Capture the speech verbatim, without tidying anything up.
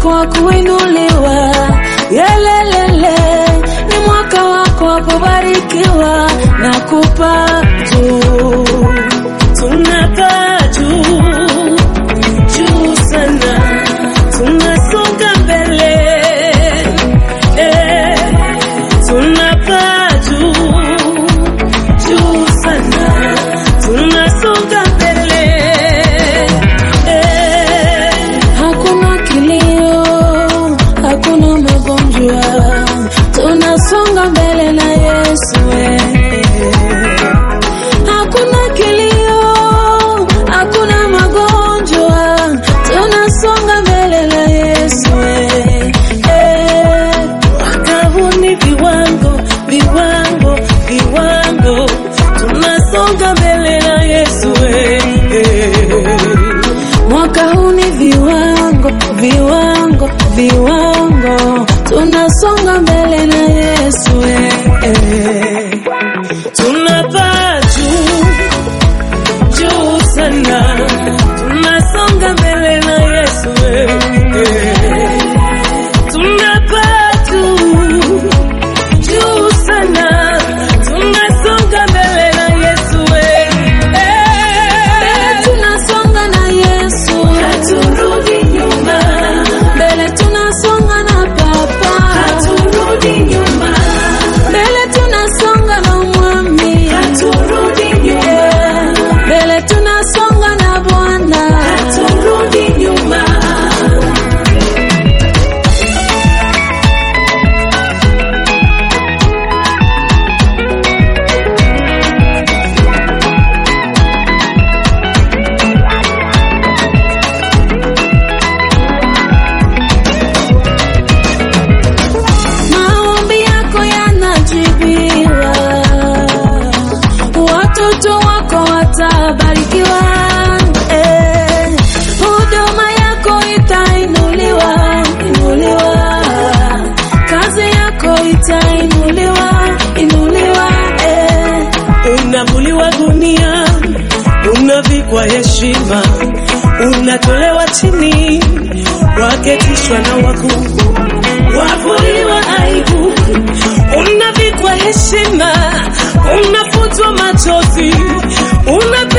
wako wa kuinuliwa. Yelelele, ni mwaka wako wa kubarikiwa na kupaa juu. Tunapaa juu, juu sana, tunasonga mbele. Eh, tunapaa juu, juu sana, tunasonga mbele. Eh, hakuna kilio, hakuna magonjwa, tunasonga mbele na Yesu. Hakuna kilio, hakuna magonjwa, tunasonga mbele na Yesu. Mwaka huu ni viwango, viwango, viwango, tunasonga mbele na Yesu. Mwaka huu ni viwango, viwango, viwango, tunasonga mbele na Yesu. Tunapaa juu, juu sana, tunasonga mbele na Yesu. Tunapaa juu, juu sana, tunasonga mbele na Yesu. Mbele tunasonga na Yesu, haturudi nyuma. Mbele tunasonga na Baba, haturudi nyuma. Mbele tunasonga na Mwami, haturudi nyuma. Mbele tunasonga na Bwana, haturudi nyuma. Maombi yako yanajibiwa, watoto wako watabarikiwa. Eh, huduma yako itainuliwa, inuliwa. Kazi yako itainuliwa, inuliwa. Eh, unavuliwa gunia, unavikwa heshima, unatolewa chini, waketishwa na wakuu, wavuliwa aibu, unavikwa heshima, unafutwa machozi, una